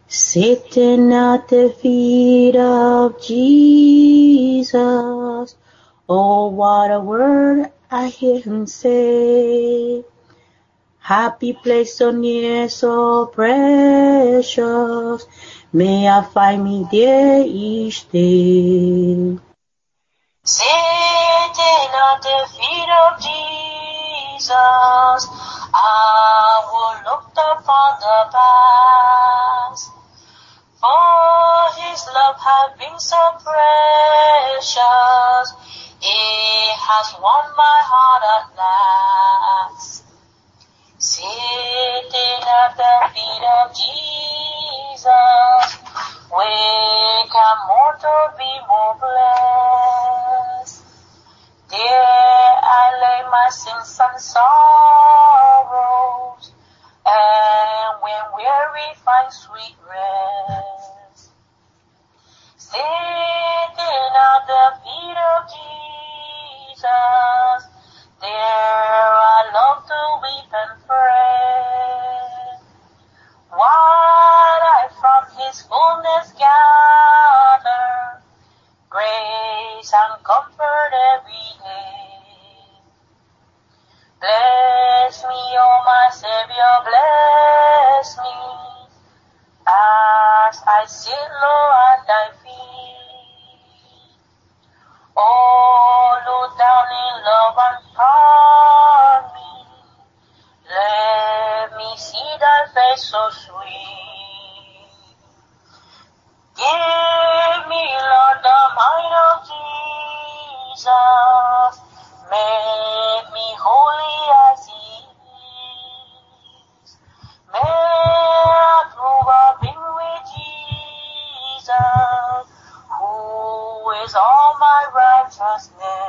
Sitting at the feet of Jesus. Oh, what a word I hear him say. Happy place so near, so precious. May I find me there each day. Sitting at the feet of Jesus, I will look upon the past. For his love has been so precious, it has won my heart at last. Sitting at the feet of Jesus, where can mortal be more blessed? There I lay my sins and sorrows, and when weary find sweet rest. Sitting at the feet of Jesus, there I love to weep and pray, while I from his fullness gather grace and comfort every day. Bless me, oh my Savior, bless me, as I sit low at thy feet. Oh, look down in love upon me, let me see thy face so sweet. Give me, Lord, the mind of Jesus, make me holy as he is. May I prove I've been with Jesus, who is all my righteousness.